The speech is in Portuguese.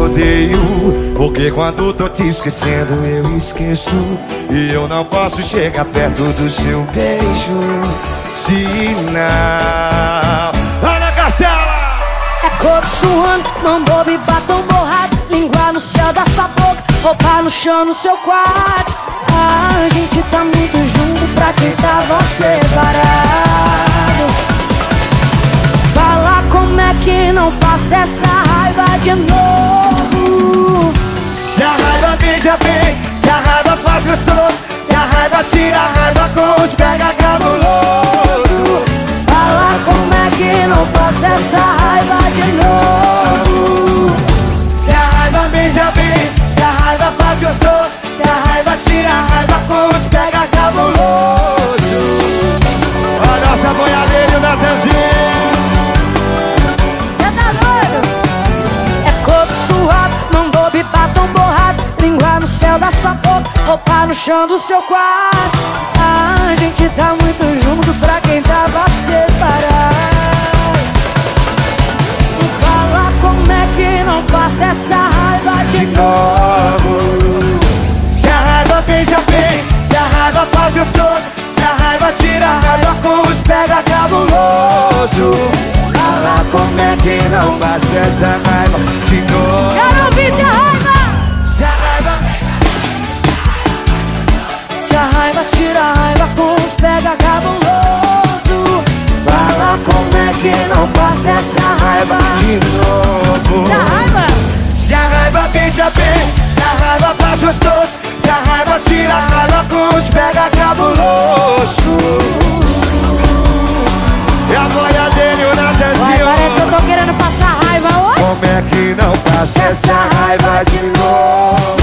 odeio, porque quando tô te esquecendo eu esqueço. E eu não posso chegar perto do seu beijo, se não. Ana Castela! É corpo suando, mão boba e batom borrado, língua no céu da sua boca, roupa no chão no seu quarto. A gente tá muito junto pra quem tava separado. Fala como é que não passa essa raiva de novo. Se a raiva beija bem, se a raiva faz gostoso, se a raiva tira a raiva com os pega cabuloso. Fala como é que não passa essa raiva de novo. Se a raiva beija bem, se a raiva faz gostoso, se a raiva tira a raiva com os pega cabuloso. A nossa boiadeira e o Natanzinho. Cê tá doido? É corpo suado, mão boba e batom borrado, língua no céu da sua boca, roupa no chão do seu quarto. A gente tá muito junto pra quem tava separado. Fala como é que não passa essa raiva de novo. Se a raiva beija bem, se a raiva faz gostoso, se a raiva tira a raiva com os pega cabuloso. Fala como é que não passa essa raiva de novo. Quero ouvir se a raiva. Se a raiva, se a raiva tira a raiva com os pega cabuloso. fala como é que não passa essa raiva de novo. Se a raiva, se a raiva beija bem, se a raiva faz gostoso, se a raiva tira a raiva com os pega cabuloso. E a boia dele, o Natanzinho. parece que eu tô querendo passar raiva hoje. Como é que não passa essa raiva de novo?